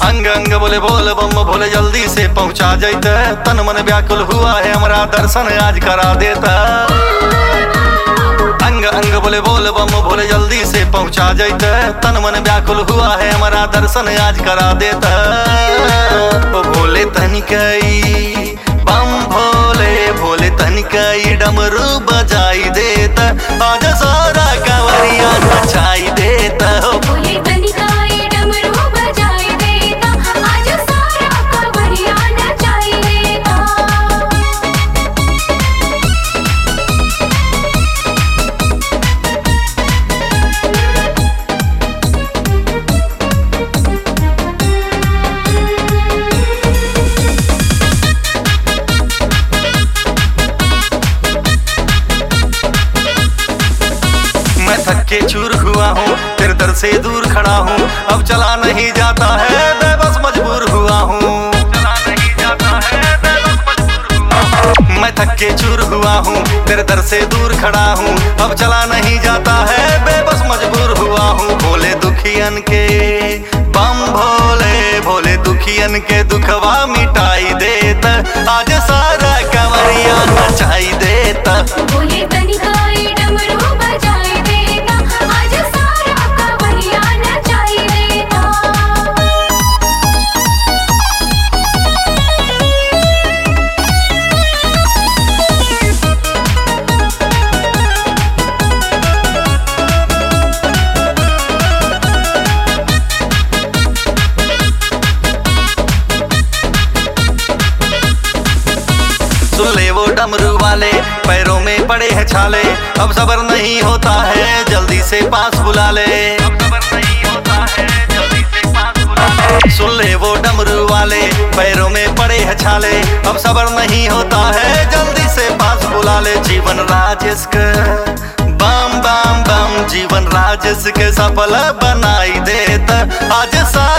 अंग अंग बोले बोल बम भोले जल्दी से पहुंचा जाते, तन मन व्याकुल हुआ है हमारा दर्शन आज करा देता। अंग अंग बोले बोल बम भोले जल्दी से पहुंचा जाते, तन मन व्याकुल हुआ है हमारा दर्शन आज करा देता। ओ भोले तनिकई बम भोले भोले तनिकई डमरू बजाई देता, आज सारा कांवरिया नचाई देता। भोले तनिकाई डमरू बजाई देता, आज सारा कांवरिया नचाई देता। मैं थक के चूर हुआ हूँ, तेरे दर से दूर खड़ा हूँ, अब चला नहीं जाता है मैं बस मजबूर हुआ हूँ। मैं थक के चूर हुआ हूँ, तेरे दर से दूर खड़ा हूँ, अब चला नहीं जाता है बेबस मजबूर हुआ हूँ। भोले दुखियन के बम भोले भोले दुखियन के दुखवा मिटाई देता, आज सारा कांवरिया नचाई देता। भोले तनिकाई डमरू बजाई देता, आज सारा कांवरिया नचाई देता। सुन ले वो डमरू वाले पैरों में पड़े हैं छाले, अब सबर नहीं होता है जल्दी से पास बुला ले। सुन ले वो डमरू वाले पैरों में पड़े हैं छाले, अब सबर नहीं होता है जल्दी से पास बुला ले। जीवन राजेश के बम बम बम जीवन राजेश के सफल बनाई देता, आज